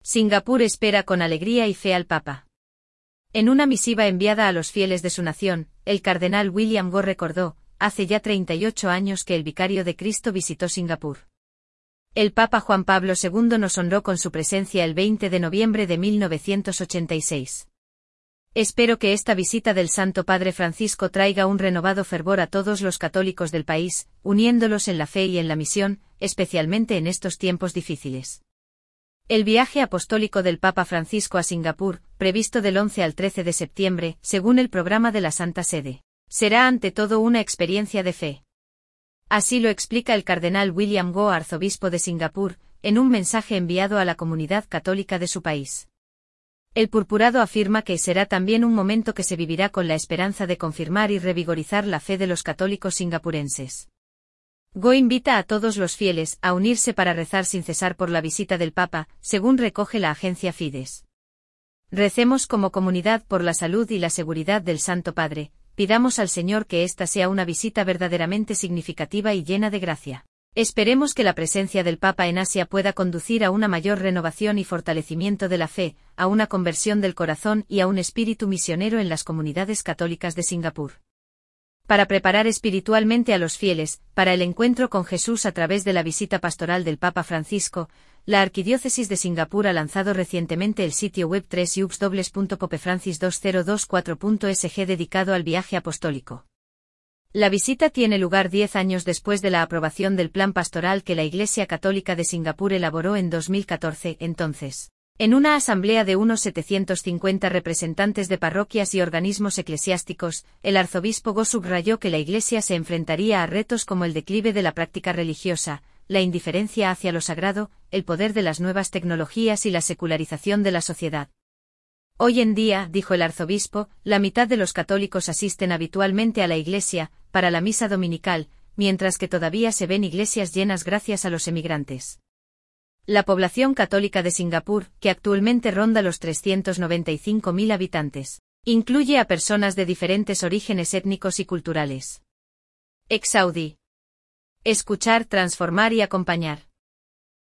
Singapur espera con alegría y fe al Papa. En una misiva enviada a los fieles de su nación, el cardenal William Go recordó, hace ya 38 años que el Vicario de Cristo visitó Singapur. El Papa Juan Pablo II nos honró con su presencia el 20 de noviembre de 1986. Espero que esta visita del Santo Padre Francisco traiga un renovado fervor a todos los católicos del país, uniéndolos en la fe y en la misión, especialmente en estos tiempos difíciles. El viaje apostólico del Papa Francisco a Singapur, previsto del 11 al 13 de septiembre, según el programa de la Santa Sede, será ante todo una experiencia de fe. Así lo explica el cardenal William Go, arzobispo de Singapur, en un mensaje enviado a la comunidad católica de su país. El purpurado afirma que será también un momento que se vivirá con la esperanza de confirmar y revigorizar la fe de los católicos singapurenses. Go invita a todos los fieles a unirse para rezar sin cesar por la visita del Papa, según recoge la agencia Fides. Recemos como comunidad por la salud y la seguridad del Santo Padre, pidamos al Señor que esta sea una visita verdaderamente significativa y llena de gracia. Esperemos que la presencia del Papa en Asia pueda conducir a una mayor renovación y fortalecimiento de la fe, a una conversión del corazón y a un espíritu misionero en las comunidades católicas de Singapur. Para preparar espiritualmente a los fieles, para el encuentro con Jesús a través de la visita pastoral del Papa Francisco, la Arquidiócesis de Singapur ha lanzado recientemente el sitio web www.popefrancis2024.sg dedicado al viaje apostólico. La visita tiene lugar 10 años después de la aprobación del plan pastoral que la Iglesia Católica de Singapur elaboró en 2014, entonces. En una asamblea de unos 750 representantes de parroquias y organismos eclesiásticos, el arzobispo Go subrayó que la Iglesia se enfrentaría a retos como el declive de la práctica religiosa, la indiferencia hacia lo sagrado, el poder de las nuevas tecnologías y la secularización de la sociedad. Hoy en día, dijo el arzobispo, la mitad de los católicos asisten habitualmente a la iglesia, para la misa dominical, mientras que todavía se ven iglesias llenas gracias a los emigrantes. La población católica de Singapur, que actualmente ronda los 395.000 habitantes, incluye a personas de diferentes orígenes étnicos y culturales. Ex Audi. Escuchar, transformar y acompañar.